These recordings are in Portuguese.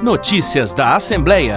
Notícias da Assembleia.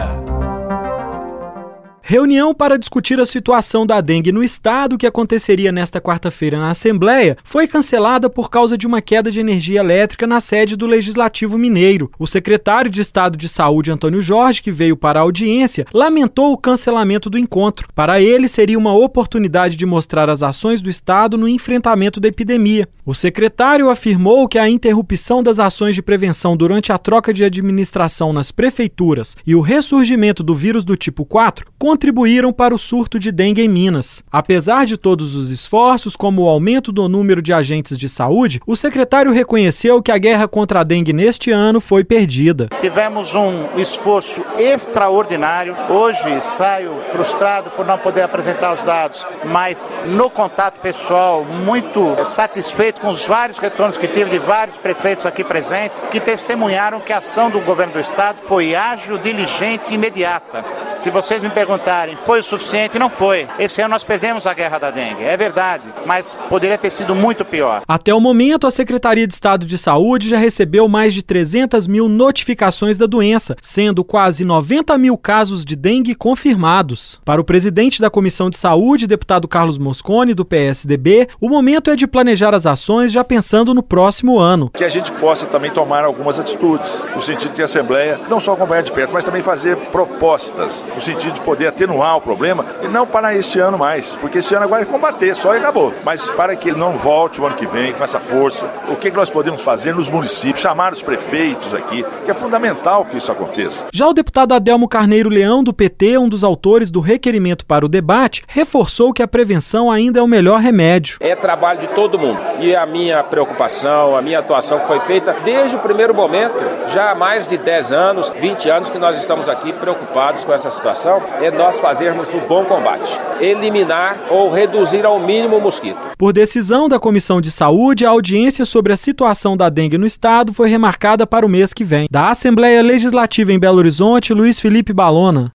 Reunião para discutir a situação da dengue no estado, que aconteceria nesta quarta-feira na Assembleia, foi cancelada por causa de uma queda de energia elétrica na sede do Legislativo Mineiro. O secretário de Estado de Saúde, Antônio Jorge, que veio para a audiência, lamentou o cancelamento do encontro. Para ele, seria uma oportunidade de mostrar as ações do Estado no enfrentamento da epidemia. O secretário afirmou que a interrupção das ações de prevenção durante a troca de administração nas prefeituras e o ressurgimento do vírus do tipo 4 contribuíram para o surto de dengue em Minas. Apesar de todos os esforços, como o aumento do número de agentes de saúde, o secretário reconheceu que a guerra contra a dengue neste ano foi perdida. Tivemos um esforço extraordinário. Hoje saio frustrado por não poder apresentar os dados, mas no contato pessoal, muito satisfeito com os vários retornos que tive de vários prefeitos aqui presentes, que testemunharam que a ação do governo do estado foi ágil, diligente e imediata. Se vocês me perguntarem, foi o suficiente? Não foi. Esse ano nós perdemos a guerra da dengue, é verdade, mas poderia ter sido muito pior. Até o momento, a Secretaria de Estado de Saúde já recebeu mais de 300 mil notificações da doença, sendo quase 90 mil casos de dengue confirmados. Para o presidente da Comissão de Saúde, deputado Carlos Mosconi, do PSDB, o momento é de planejar as ações já pensando no próximo ano. Que a gente possa também tomar algumas atitudes, no sentido de a Assembleia não só acompanhar de perto, mas também fazer propostas, no sentido de poder atenuar o problema e não para este ano mais, porque este ano agora é combater, só e acabou. Mas para que ele não volte o ano que vem com essa força, o que nós podemos fazer nos municípios, chamar os prefeitos aqui, que é fundamental que isso aconteça. Já o deputado Adelmo Carneiro Leão, do PT, um dos autores do requerimento para o debate, reforçou que a prevenção ainda é o melhor remédio. É trabalho de todo mundo e a minha preocupação, a minha atuação que foi feita desde o primeiro momento, já há mais de 10 anos, 20 anos que nós estamos aqui preocupados com essa situação, é nós fazermos o bom combate, eliminar ou reduzir ao mínimo o mosquito. Por decisão da Comissão de Saúde, a audiência sobre a situação da dengue no estado foi remarcada para o mês que vem. Da Assembleia Legislativa em Belo Horizonte, Luiz Felipe Balona.